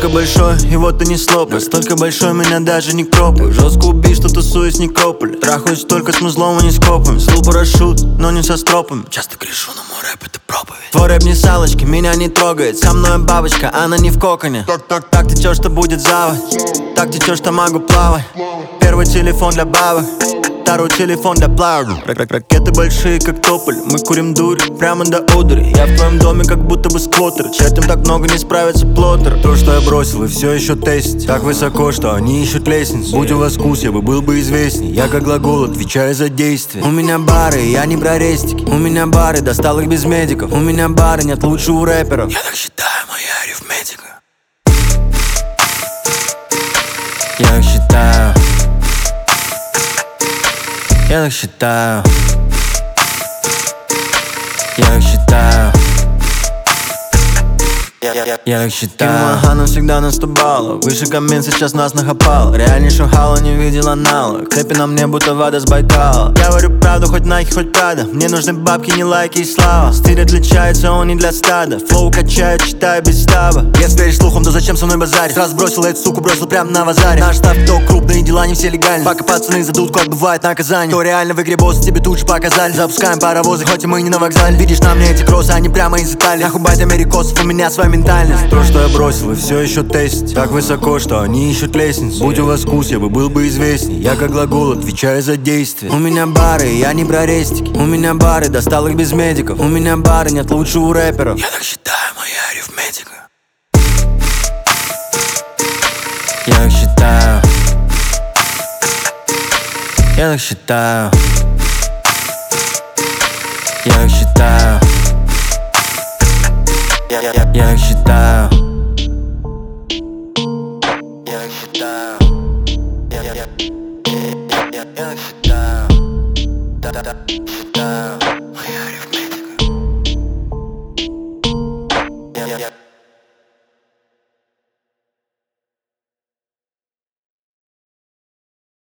большой, и вот ты не слоп. Настолько большой, меня даже не кропают. Жестко убить, что тусуюсь, не крополь. Трахаюсь только с музлом, а не с копами. Слу парашют, но не со стропами. Часто грешу, но мой рэп это проповедь. Твой рэп не салочки, меня не трогает. Со мной бабочка, она не в коконе. Так течешь, что будет заводь. Так течешь, что могу плавать. Первый телефон для бабок, второй телефон для плавок. Ракеты большие, как тополь. Мы курим дурь, прямо до одури. Я в твоем доме, как будто бы сквотер. Чертям так много, не справится плоттер. То, что я бросил, и все еще тестить. Так высоко, что они ищут лестницу. Будь у вас вкус, я бы был бы известней. Я как глагол, отвечаю за действие. У меня бары, я не про рестики. У меня бары, достал их без медиков. У меня бары, нет лучше у рэперов. Я так считаю, моя арифметика. Я так считаю. Я так считаю. Я так считаю. Я так считаю. Ага, всегда на 100 баллов. Выше камин сейчас нас нахапал. Реальнейшего хала не видел аналог. Цепи на мне будто вода с Байкала. Я говорю правду, хоть Nike, хоть Prada. Мне нужны бабки, не лайки и слава. Стиль отличается, он не для стада. Флоу качает, читаю без стаба. Если веришь слухам, то зачем со мной базарить? Сразу бросил эту суку, бросил прямо на базаре. Наш штаб то крупные дела, не все легальны. Пока пацаны за дудку отбывают наказание. Кто реально в игре босс, тебе тут же показали. Запускаем паровозы, хоть и мы не на вокзале. Видишь на мне эти кроссы, они прямо из Италии. Нахуй бать америкосов, у меня своя ментальность. То, что я бросил, и все еще тестить. Так высоко, что они ищут лестницу. Будь у вас вкус, я бы был бы известней. Я как глагол, отвечаю за действие. У меня бары, я не про рестики. У меня бары, достал их без медиков. У меня бары, нет лучше у рэперов. Я так считаю, моя арифметика. Я так считаю. Я так считаю. Я так считаю. Я так считаю. Я так считаю. Я так считаю.